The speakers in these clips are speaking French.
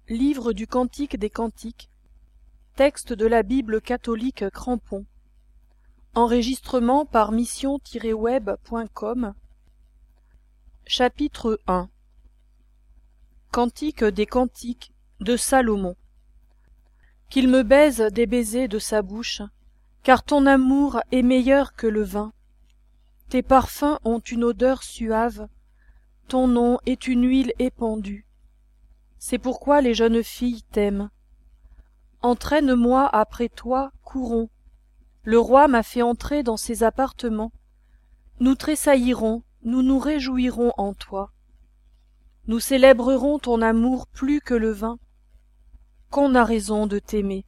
Livre du Cantique des Cantiques. Texte de la Bible catholique Crampon. Enregistrement par mission-web.com. Chapitre 1. Cantique des Cantiques de Salomon. Qu'il me baise des baisers de sa bouche, car ton amour est meilleur que le vin. Tes parfums ont une odeur suave, ton nom est une huile épandue. C'est pourquoi les jeunes filles t'aiment. Entraîne-moi après toi, courons. Le roi m'a fait entrer dans ses appartements. Nous tressaillirons, nous nous réjouirons en toi. Nous célébrerons ton amour plus que le vin. Qu'on a raison de t'aimer.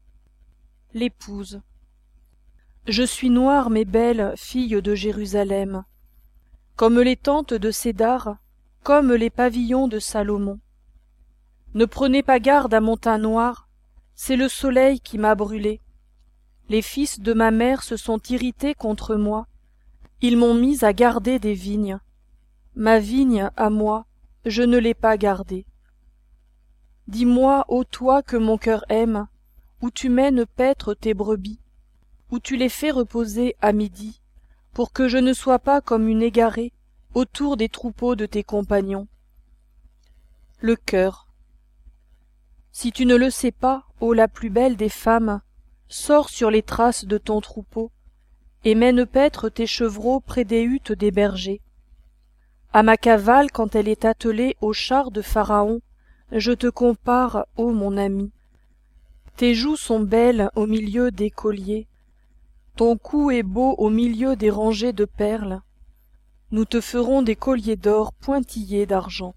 L'épouse. Je suis noire mais belle, fille de Jérusalem, comme les tentes de Cédar, comme les pavillons de Salomon. Ne prenez pas garde à mon teint noir, c'est le soleil qui m'a brûlé. Les fils de ma mère se sont irrités contre moi, ils m'ont mis à garder des vignes. Ma vigne, à moi, je ne l'ai pas gardée. Dis-moi, ô toi que mon cœur aime, où tu mènes paître tes brebis, où tu les fais reposer à midi, pour que je ne sois pas comme une égarée autour des troupeaux de tes compagnons. Le cœur. Si tu ne le sais pas, ô la plus belle des femmes, sors sur les traces de ton troupeau, et mène paître tes chevreaux près des huttes des bergers. À ma cavale, quand elle est attelée au char de Pharaon, je te compare, ô mon ami. Tes joues sont belles au milieu des colliers, ton cou est beau au milieu des rangées de perles. Nous te ferons des colliers d'or pointillés d'argent.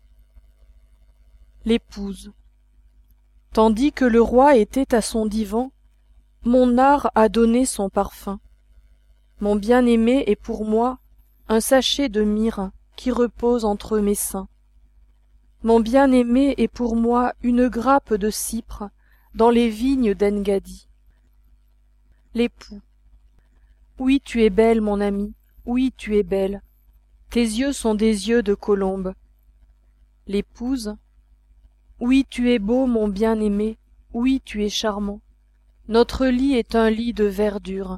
L'épouse. Tandis que le roi était à son divan, mon art a donné son parfum. Mon bien-aimé est pour moi un sachet de myrrhe qui repose entre mes seins. Mon bien-aimé est pour moi une grappe de cypre dans les vignes d'Engadi. L'époux. Oui, tu es belle, mon ami, oui, tu es belle. Tes yeux sont des yeux de colombe. L'épouse. Oui, tu es beau, mon bien-aimé, oui, tu es charmant. Notre lit est un lit de verdure.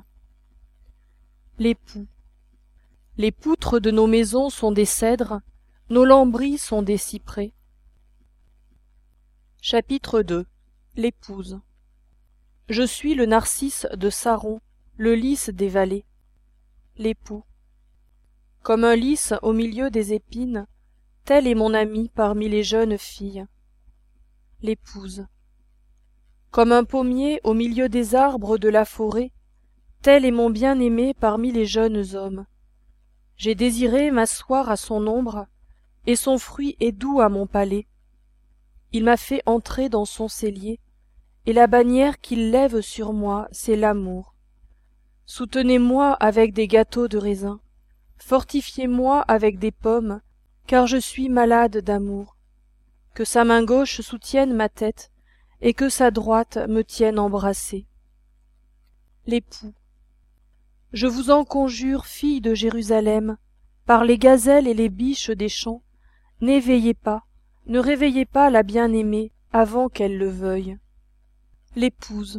L'époux. Les poutres de nos maisons sont des cèdres, nos lambris sont des cyprès. Chapitre 2. L'épouse. Je suis le narcisse de Saron, le lys des vallées. L'époux. Comme un lys au milieu des épines, tel est mon ami parmi les jeunes filles. L'épouse. Comme un pommier au milieu des arbres de la forêt, tel est mon bien-aimé parmi les jeunes hommes. J'ai désiré m'asseoir à son ombre, et son fruit est doux à mon palais. Il m'a fait entrer dans son cellier, et la bannière qu'il lève sur moi, c'est l'amour. Soutenez-moi avec des gâteaux de raisin, fortifiez-moi avec des pommes, car je suis malade d'amour. Que sa main gauche soutienne ma tête, et que sa droite me tienne embrassée. L'époux. Je vous en conjure, filles de Jérusalem, par les gazelles et les biches des champs, n'éveillez pas, ne réveillez pas la bien-aimée avant qu'elle le veuille. L'épouse.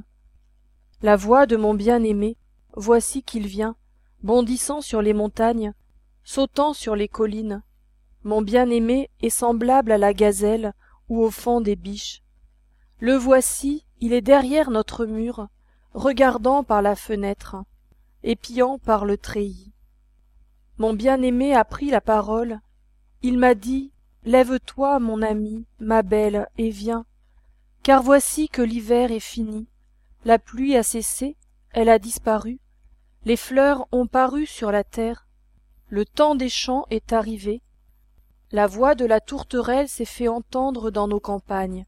La voix de mon bien-aimé, voici qu'il vient, bondissant sur les montagnes, sautant sur les collines. Mon bien-aimé est semblable à la gazelle ou au fond des biches. Le voici, il est derrière notre mur, regardant par la fenêtre, épiant par le treillis. Mon bien-aimé a pris la parole, il m'a dit « Lève-toi, mon ami, ma belle, et viens, car voici que l'hiver est fini, la pluie a cessé, elle a disparu, les fleurs ont paru sur la terre, le temps des champs est arrivé, la voix de la tourterelle s'est fait entendre dans nos campagnes.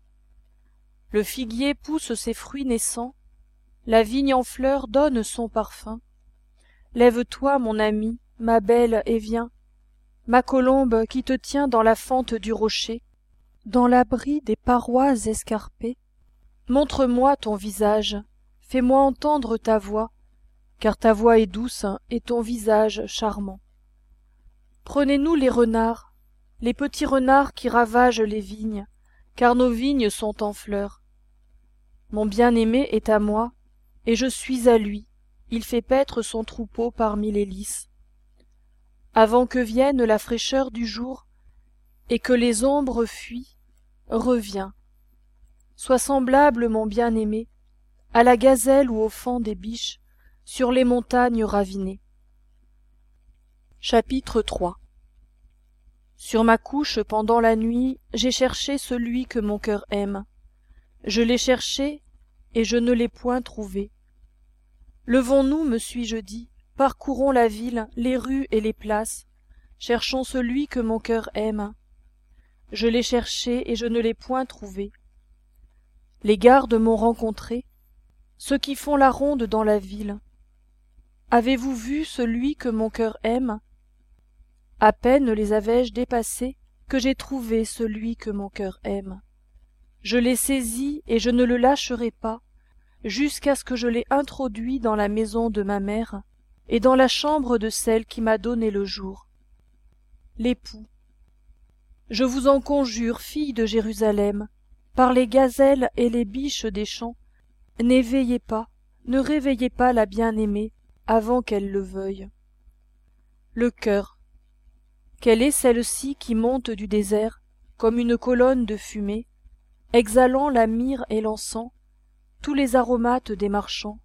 Le figuier pousse ses fruits naissants, la vigne en fleurs donne son parfum. Lève-toi, mon ami, ma belle, et viens, ma colombe qui te tient dans la fente du rocher, dans l'abri des parois escarpées. Montre-moi ton visage, fais-moi entendre ta voix, car ta voix est douce et ton visage charmant. Prenez-nous les renards, les petits renards qui ravagent les vignes, car nos vignes sont en fleurs. Mon bien-aimé est à moi, et je suis à lui, il fait paître son troupeau parmi les lys. Avant que vienne la fraîcheur du jour, et que les ombres fuient, reviens. Sois semblable, mon bien-aimé, à la gazelle ou au faon des biches, sur les montagnes ravinées. Chapitre 3. Sur ma couche pendant la nuit, j'ai cherché celui que mon cœur aime. Je l'ai cherché, et je ne l'ai point trouvé. Levons-nous, me suis-je dit, parcourons la ville, les rues et les places, cherchons celui que mon cœur aime. Je l'ai cherché, et je ne l'ai point trouvé. Les gardes m'ont rencontré, ceux qui font la ronde dans la ville. Avez-vous vu celui que mon cœur aime? À peine les avais-je dépassés que j'ai trouvé celui que mon cœur aime. Je l'ai saisi et je ne le lâcherai pas, jusqu'à ce que je l'ai introduit dans la maison de ma mère et dans la chambre de celle qui m'a donné le jour. L'époux. Je vous en conjure, filles de Jérusalem, par les gazelles et les biches des champs, n'éveillez pas, ne réveillez pas la bien-aimée avant qu'elle le veuille. Le cœur. Quelle est celle-ci qui monte du désert, comme une colonne de fumée, exhalant la myrrhe et l'encens, tous les aromates des marchands.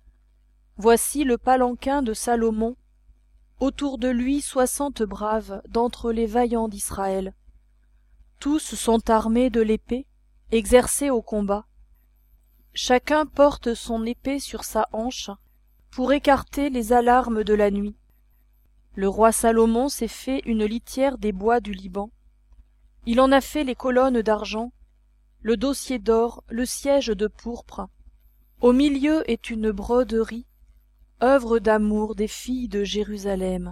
Voici le palanquin de Salomon, autour de lui 60 braves d'entre les vaillants d'Israël. Tous sont armés de l'épée, exercés au combat. Chacun porte son épée sur sa hanche, pour écarter les alarmes de la nuit. Le roi Salomon s'est fait une litière des bois du Liban. Il en a fait les colonnes d'argent, le dossier d'or, le siège de pourpre. Au milieu est une broderie, œuvre d'amour des filles de Jérusalem.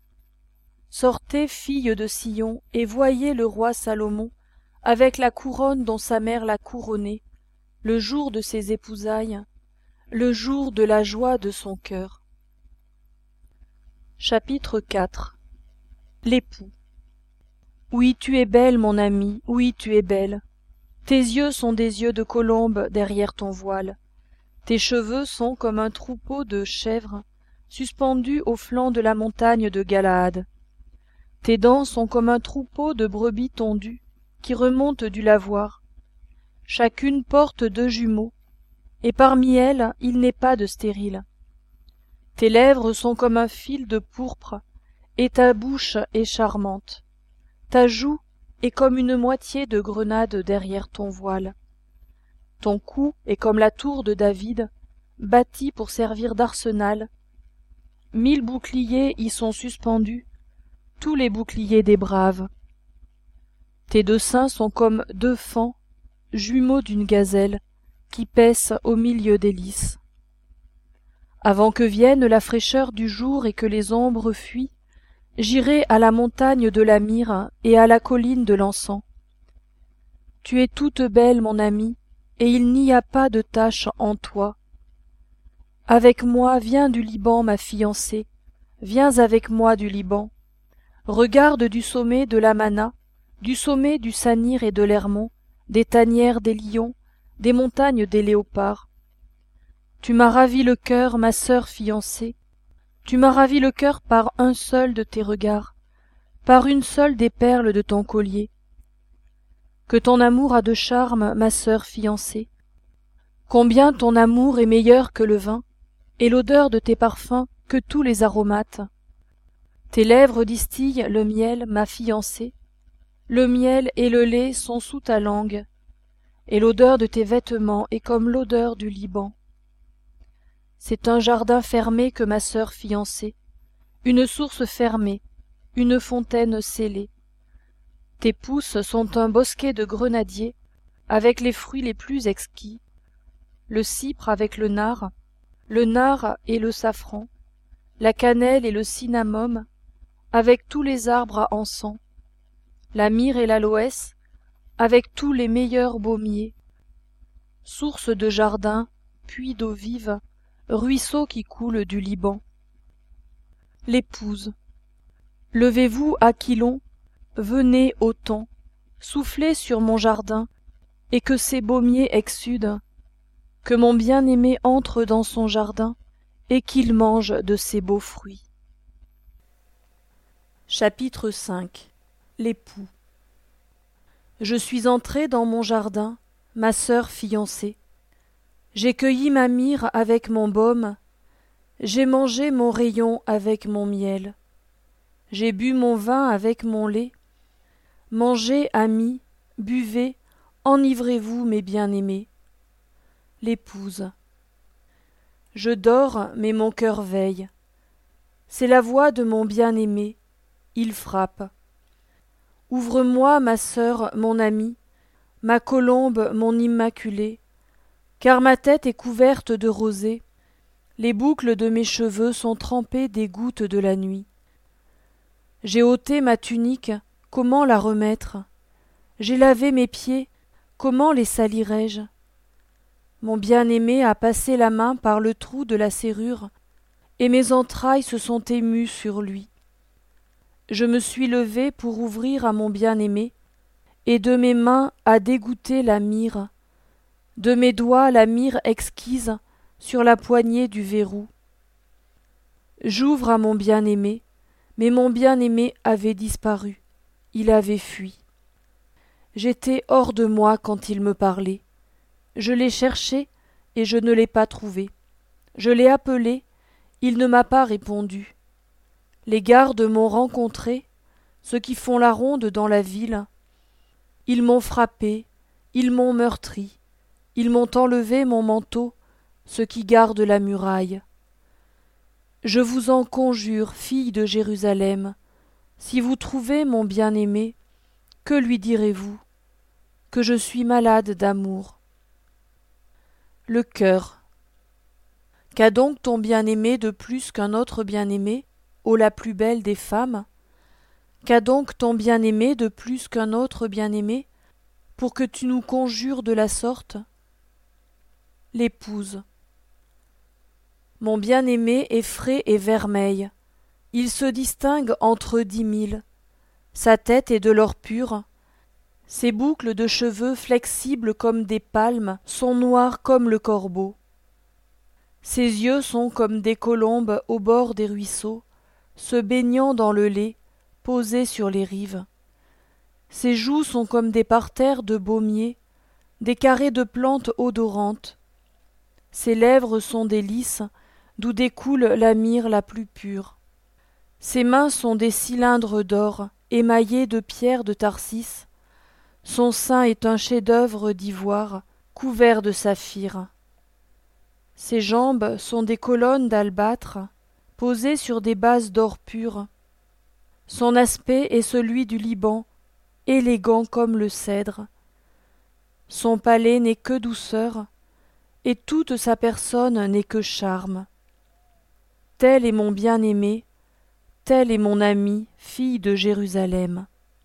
Sortez, filles de Sion, et voyez le roi Salomon, avec la couronne dont sa mère l'a couronné, le jour de ses épousailles, le jour de la joie de son cœur. Chapitre 4. L'époux. Oui, tu es belle, mon ami, oui, tu es belle. Tes yeux sont des yeux de colombe derrière ton voile. Tes cheveux sont comme un troupeau de chèvres suspendus au flanc de la montagne de Galaad. Tes dents sont comme un troupeau de brebis tondues qui remontent du lavoir. Chacune porte 2 jumeaux, et parmi elles il n'est pas de stérile. Tes lèvres sont comme un fil de pourpre, et ta bouche est charmante. Ta joue est comme une moitié de grenade derrière ton voile. Ton cou est comme la tour de David, bâtie pour servir d'arsenal. 1000 boucliers y sont suspendus, tous les boucliers des braves. Tes 2 seins sont comme 2 faons, jumeaux d'une gazelle, qui paissent au milieu des lys. Avant que vienne la fraîcheur du jour et que les ombres fuient, j'irai à la montagne de la myrrhe et à la colline de l'encens. Tu es toute belle, mon amie, et il n'y a pas de tache en toi. Avec moi, viens du Liban, ma fiancée, viens avec moi du Liban. Regarde du sommet de l'Amana, du sommet du Sanir et de l'Hermon, des tanières des lions, des montagnes des léopards. Tu m'as ravi le cœur, ma sœur fiancée. Tu m'as ravi le cœur par un seul de tes regards, par une seule des perles de ton collier. Que ton amour a de charme, ma sœur fiancée. Combien ton amour est meilleur que le vin, et l'odeur de tes parfums que tous les aromates. Tes lèvres distillent le miel, ma fiancée. Le miel et le lait sont sous ta langue, et l'odeur de tes vêtements est comme l'odeur du Liban. C'est un jardin fermé que ma sœur fiancée, une source fermée, une fontaine scellée. Tes pousses sont un bosquet de grenadiers, avec les fruits les plus exquis, le cypre avec le nard et le safran, la cannelle et le cinnamome, avec tous les arbres à encens, la myrrhe et l'aloès, avec tous les meilleurs baumiers, source de jardin, puits d'eau vive, ruisseau qui coule du Liban. L'épouse. Levez-vous, Aquilon, venez, Othon, soufflez sur mon jardin, et que ses baumiers exsudent, que mon bien-aimé entre dans son jardin, et qu'il mange de ses beaux fruits. Chapitre 5. L'époux. Je suis entré dans mon jardin, ma sœur fiancée. J'ai cueilli ma myrrhe avec mon baume, j'ai mangé mon rayon avec mon miel. J'ai bu mon vin avec mon lait. Mangez, amis, buvez, enivrez-vous, mes bien-aimés. L'épouse. Je dors, mais mon cœur veille. C'est la voix de mon bien-aimé. Il frappe. Ouvre-moi, ma sœur, mon amie, ma colombe, mon immaculée, car ma tête est couverte de rosée, les boucles de mes cheveux sont trempées des gouttes de la nuit. J'ai ôté ma tunique, comment la remettre? J'ai lavé mes pieds, comment les salirai-je? Mon bien-aimé a passé la main par le trou de la serrure, et mes entrailles se sont émues sur lui. Je me suis levé pour ouvrir à mon bien-aimé, et de mes mains a dégoûté la myrrhe, de mes doigts la myrrhe exquise sur la poignée du verrou. J'ouvre à mon bien-aimé, mais mon bien-aimé avait disparu, il avait fui. J'étais hors de moi quand il me parlait. Je l'ai cherché et je ne l'ai pas trouvé. Je l'ai appelé, il ne m'a pas répondu. Les gardes m'ont rencontré, ceux qui font la ronde dans la ville. Ils m'ont frappé, ils m'ont meurtri, ils m'ont enlevé mon manteau, ceux qui gardent la muraille. Je vous en conjure, filles de Jérusalem, si vous trouvez mon bien-aimé, que lui direz-vous? Que je suis malade d'amour. Le cœur. Qu'a donc ton bien-aimé de plus qu'un autre bien-aimé, ô la plus belle des femmes? Qu'a donc ton bien-aimé de plus qu'un autre bien-aimé, pour que tu nous conjures de la sorte? L'épouse. Mon bien-aimé est frais et vermeil, il se distingue entre 10 000. Sa tête est de l'or pur, ses boucles de cheveux flexibles comme des palmes sont noires comme le corbeau. Ses yeux sont comme des colombes au bord des ruisseaux, se baignant dans le lait, posés sur les rives. Ses joues sont comme des parterres de baumiers, des carrés de plantes odorantes. Ses lèvres sont des lys, d'où découle la myrrhe la plus pure. Ses mains sont des cylindres d'or, émaillés de pierres de Tarsis. Son sein est un chef-d'œuvre d'ivoire, couvert de saphir. Ses jambes sont des colonnes d'albâtre, posées sur des bases d'or pur. Son aspect est celui du Liban, élégant comme le cèdre. Son palais n'est que douceur, et toute sa personne n'est que charme. Tel est mon bien-aimé, tel est mon ami, fille de Jérusalem.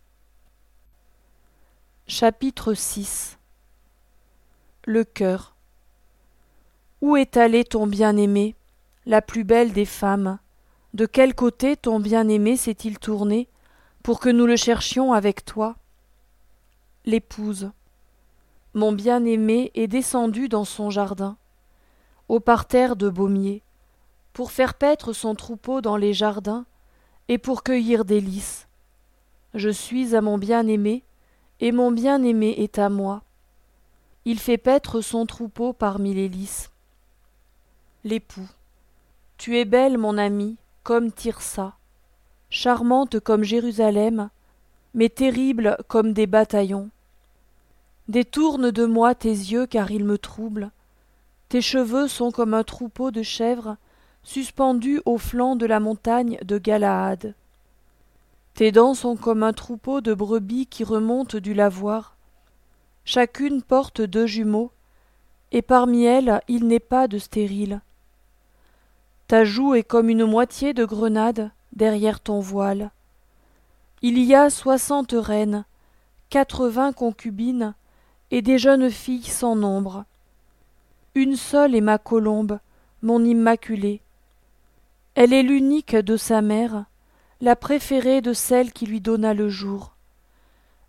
Chapitre 6. Le cœur. Où est allé ton bien-aimé, la plus belle des femmes? De quel côté ton bien-aimé s'est-il tourné, pour que nous le cherchions avec toi? L'épouse. Mon bien-aimé est descendu dans son jardin, au parterre de baumiers, pour faire paître son troupeau dans les jardins et pour cueillir des lys. Je suis à mon bien-aimé, et mon bien-aimé est à moi. Il fait paître son troupeau parmi les lys. L'époux. Tu es belle, mon ami, comme Thyrsa, charmante comme Jérusalem, mais terrible comme des bataillons. Détourne de moi tes yeux, car ils me troublent. Tes cheveux sont comme un troupeau de chèvres suspendus au flanc de la montagne de Galaad. Tes dents sont comme un troupeau de brebis qui remontent du lavoir. Chacune porte 2 jumeaux, et parmi elles il n'est pas de stérile. Ta joue est comme une moitié de grenade derrière ton voile. Il y a 60 reines, 80 concubines, et des jeunes filles sans nombre. Une seule est ma colombe, mon immaculée. Elle est l'unique de sa mère, la préférée de celle qui lui donna le jour.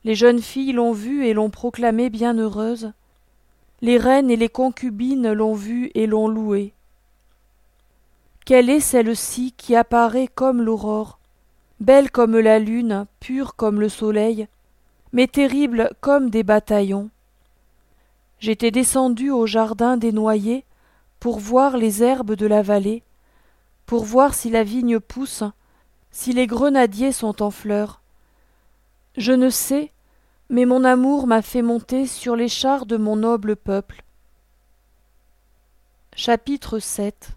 Les jeunes filles l'ont vue et l'ont proclamée bienheureuse. Les reines et les concubines l'ont vue et l'ont louée. Quelle est celle-ci qui apparaît comme l'aurore, belle comme la lune, pure comme le soleil, mais terrible comme des bataillons? J'étais descendu au jardin des noyers pour voir les herbes de la vallée, pour voir si la vigne pousse, si les grenadiers sont en fleurs. Je ne sais, mais mon amour m'a fait monter sur les chars de mon noble peuple. Chapitre 7.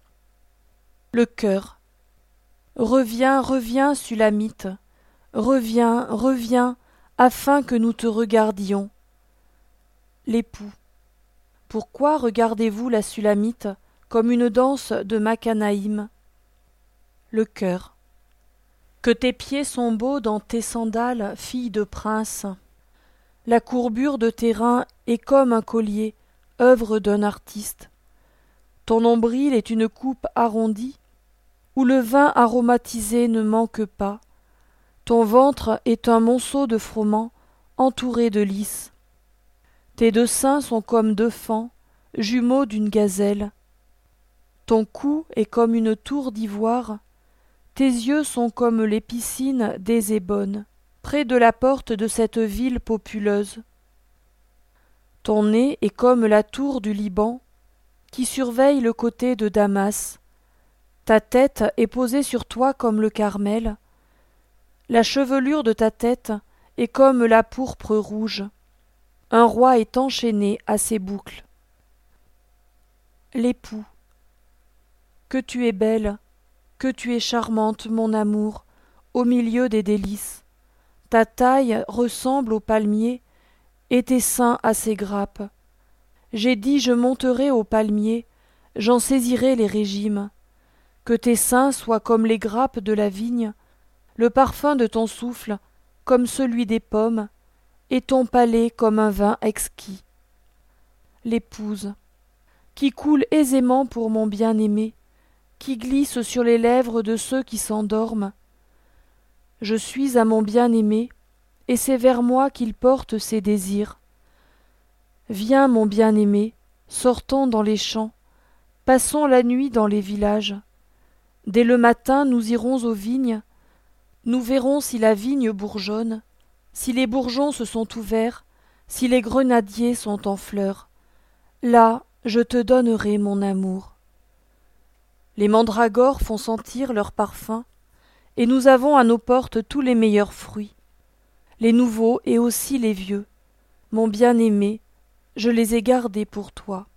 Le cœur. Reviens, reviens, Sulamite, reviens, reviens, afin que nous te regardions. L'époux. Pourquoi regardez-vous la Sulamite comme une danse de Macanaïm? Le cœur. Que tes pieds sont beaux dans tes sandales, fille de prince. La courbure de tes reins est comme un collier, œuvre d'un artiste. Ton nombril est une coupe arrondie, où le vin aromatisé ne manque pas. Ton ventre est un monceau de froment, entouré de lys. Tes deux seins sont comme deux faons, jumeaux d'une gazelle. Ton cou est comme une tour d'ivoire. Tes yeux sont comme les piscines d'Hésébone, près de la porte de cette ville populeuse. Ton nez est comme la tour du Liban, qui surveille le côté de Damas. Ta tête est posée sur toi comme le Carmel. La chevelure de ta tête est comme la pourpre rouge. Un roi est enchaîné à ses boucles. L'époux. Que tu es belle, que tu es charmante, mon amour, au milieu des délices. Ta taille ressemble au palmier, et tes seins à ses grappes. J'ai dit je monterai au palmier, j'en saisirai les régimes. Que tes seins soient comme les grappes de la vigne, le parfum de ton souffle comme celui des pommes, et ton palais comme un vin exquis. L'épouse. Qui coule aisément pour mon bien-aimé, qui glisse sur les lèvres de ceux qui s'endorment. Je suis à mon bien-aimé, et c'est vers moi qu'il porte ses désirs. Viens, mon bien-aimé, sortons dans les champs, passons la nuit dans les villages. Dès le matin nous irons aux vignes, nous verrons si la vigne bourgeonne, si les bourgeons se sont ouverts, si les grenadiers sont en fleurs. Là, je te donnerai mon amour. Les mandragores font sentir leur parfum, et nous avons à nos portes tous les meilleurs fruits, les nouveaux et aussi les vieux. Mon bien-aimé, je les ai gardés pour toi.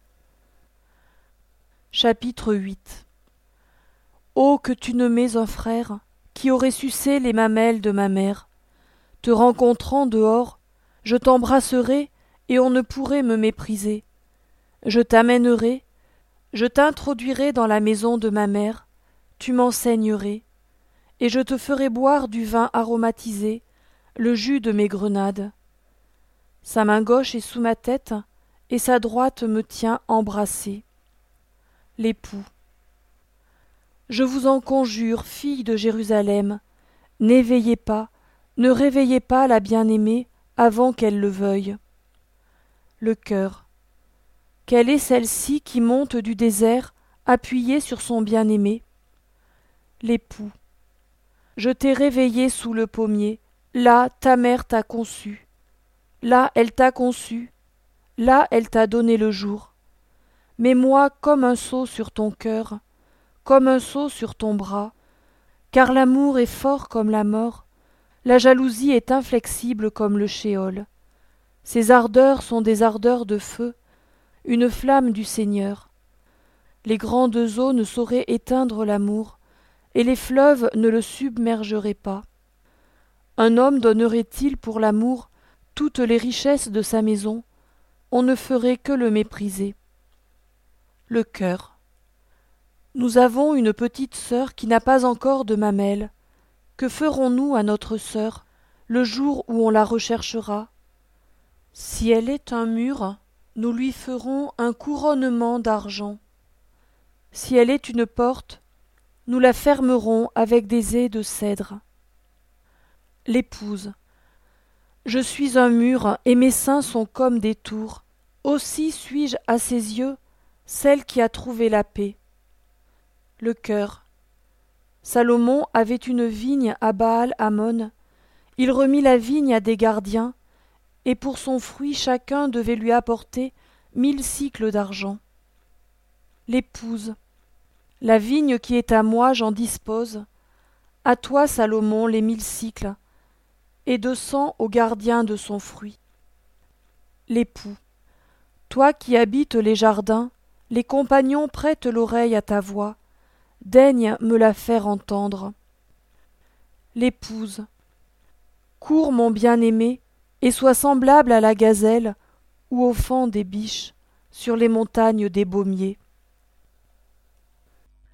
Chapitre 8. Ô que tu nommais un frère, qui aurait sucé les mamelles de ma mère. Te rencontrant dehors, je t'embrasserai, et on ne pourrait me mépriser. Je t'amènerai, je t'introduirai dans la maison de ma mère, tu m'enseignerais, et je te ferai boire du vin aromatisé, le jus de mes grenades. Sa main gauche est sous ma tête, et sa droite me tient embrassée. L'époux. Je vous en conjure, filles de Jérusalem, n'éveillez pas, ne réveillez pas la bien-aimée avant qu'elle le veuille. Le cœur. Quelle est celle-ci qui monte du désert, appuyée sur son bien-aimé? L'époux. Je t'ai réveillé sous le pommier, là ta mère t'a conçu. Là elle t'a conçu, là elle t'a donné le jour. Mets-moi comme un sceau sur ton cœur, comme un sceau sur ton bras, car l'amour est fort comme la mort, la jalousie est inflexible comme le shéol. Ses ardeurs sont des ardeurs de feu, une flamme du Seigneur. Les grandes eaux ne sauraient éteindre l'amour, et les fleuves ne le submergeraient pas. Un homme donnerait-il pour l'amour toutes les richesses de sa maison? On ne ferait que le mépriser. Le cœur. Nous avons une petite sœur qui n'a pas encore de mamelles. Que ferons-nous à notre sœur le jour où on la recherchera? Si elle est un mur, nous lui ferons un couronnement d'argent. Si elle est une porte, nous la fermerons avec des ais de cèdre. L'épouse. Je suis un mur, et mes seins sont comme des tours. Aussi suis-je à ses yeux celle qui a trouvé la paix. Le cœur. Salomon avait une vigne à Baal-Hamon. Il remit la vigne à des gardiens, et pour son fruit chacun devait lui apporter 1000 sicles d'argent. L'épouse. La vigne qui est à moi, j'en dispose. À toi, Salomon, les 1000 sicles, et 200 aux gardiens de son fruit. L'époux. Toi qui habites les jardins, les compagnons prêtent l'oreille à ta voix. Daigne me la faire entendre. L'épouse. Cours, mon bien-aimé, et sois semblable à la gazelle ou au faon des biches sur les montagnes des baumiers.